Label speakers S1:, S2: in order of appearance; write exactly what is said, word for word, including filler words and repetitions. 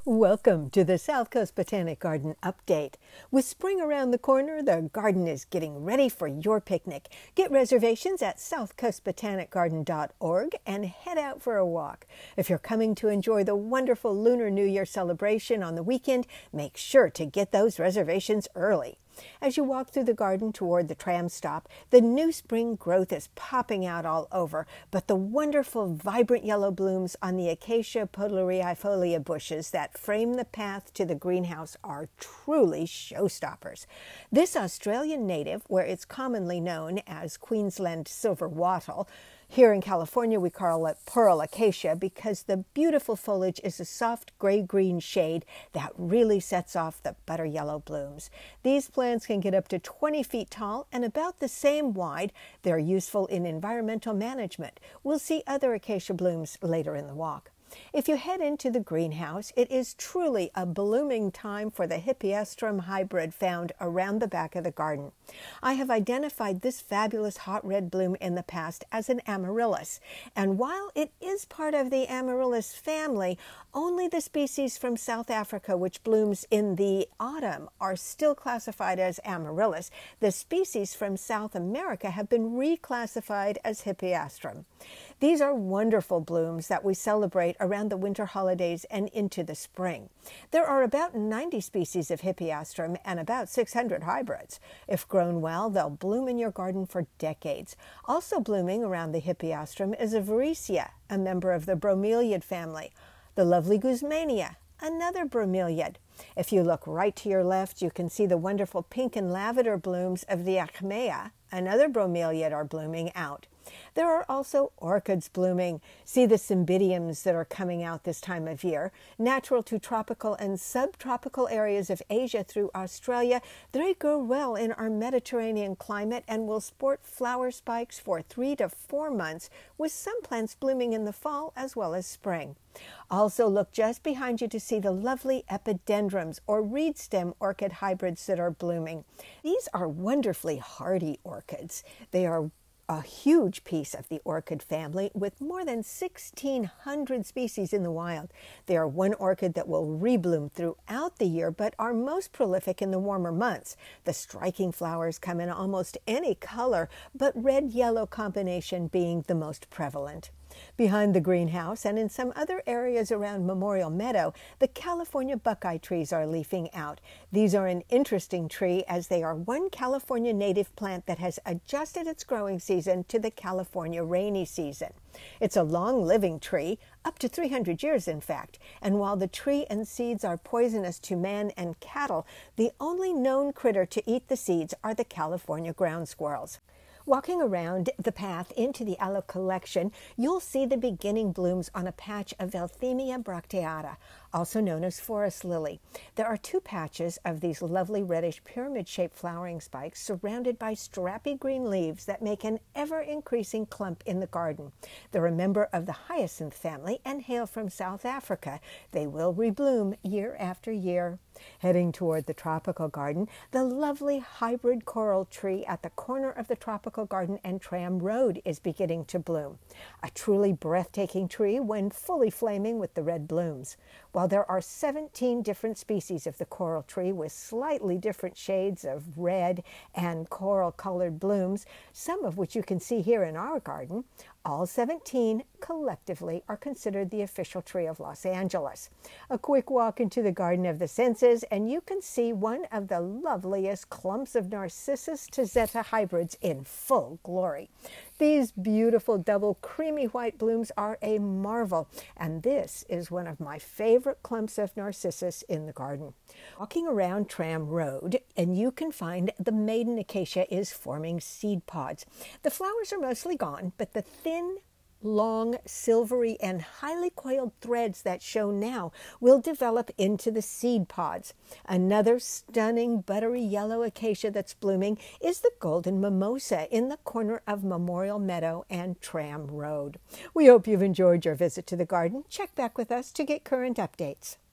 S1: Welcome to the South Coast Botanic Garden Update. With spring around the corner, the garden is getting ready for your picnic. Get reservations at south coast botanic garden dot org and head out for a walk. If you're coming to enjoy the wonderful Lunar New Year celebration on the weekend, make sure to get those reservations early. As you walk through the garden toward the tram stop, the new spring growth is popping out all over, but the wonderful vibrant yellow blooms on the Acacia poderiifolia bushes that frame the path to the greenhouse are truly showstoppers. This Australian native, where it's commonly known as Queensland silver wattle, here in California, we call it pearl acacia because the beautiful foliage is a soft gray-green shade that really sets off the butter yellow blooms. These plants can get up to twenty feet tall and about the same wide. They're useful in environmental management. We'll see other acacia blooms later in the walk. If you head into the greenhouse, it is truly a blooming time for the Hippeastrum hybrid found around the back of the garden. I have identified this fabulous hot red bloom in the past as an amaryllis, and while it is part of the amaryllis family, only the species from South Africa which blooms in the autumn are still classified as amaryllis. The species from South America have been reclassified as Hippeastrum. These are wonderful blooms that we celebrate around the winter holidays and into the spring. There are about ninety species of Hippeastrum and about six hundred hybrids. If grown well, they'll bloom in your garden for decades. Also blooming around the Hippeastrum is a Varesia, a member of the bromeliad family. The lovely Guzmania, another bromeliad. If you look right to your left, you can see the wonderful pink and lavender blooms of the Achmea, another bromeliad, are blooming out. There are also orchids blooming. See the cymbidiums that are coming out this time of year. Natural to tropical and subtropical areas of Asia through Australia, they grow well in our Mediterranean climate and will sport flower spikes for three to four months, with some plants blooming in the fall as well as spring. Also look just behind you to see the lovely epidendrums or reed stem orchid hybrids that are blooming. These are wonderfully hardy orchids. They are a huge piece of the orchid family with more than sixteen hundred species in the wild. They are one orchid that will rebloom throughout the year but are most prolific in the warmer months. The striking flowers come in almost any color, but red-yellow combination being the most prevalent. Behind the greenhouse and in some other areas around Memorial Meadow, the California buckeye trees are leafing out. These are an interesting tree as they are one California native plant that has adjusted its growing season to the California rainy season. It's a long-living tree, up to three hundred years in fact, and while the tree and seeds are poisonous to man and cattle, the only known critter to eat the seeds are the California ground squirrels. Walking around the path into the aloe collection, you'll see the beginning blooms on a patch of Velthemia bracteata, also known as forest lily. There are two patches of these lovely reddish pyramid-shaped flowering spikes surrounded by strappy green leaves that make an ever-increasing clump in the garden. They're a member of the hyacinth family and hail from South Africa. They will rebloom year after year. Heading toward the tropical garden, the lovely hybrid coral tree at the corner of the tropical garden and Tram Road is beginning to bloom. A truly breathtaking tree when fully flaming with the red blooms. While there are seventeen different species of the coral tree with slightly different shades of red and coral-colored blooms, some of which you can see here in our garden, all seventeen collectively are considered the official tree of Los Angeles. A quick walk into the Garden of the Senses and you can see one of the loveliest clumps of Narcissus tazetta hybrids in full glory. These beautiful double creamy white blooms are a marvel, and this is one of my favorite clumps of Narcissus in the garden. Walking around Tram Road, and you can find the maiden acacia is forming seed pods. The flowers are mostly gone, but the thin, long, silvery, and highly coiled threads that show now will develop into the seed pods. Another stunning buttery yellow acacia that's blooming is the golden mimosa in the corner of Memorial Meadow and Tram Road. We hope you've enjoyed your visit to the garden. Check back with us to get current updates.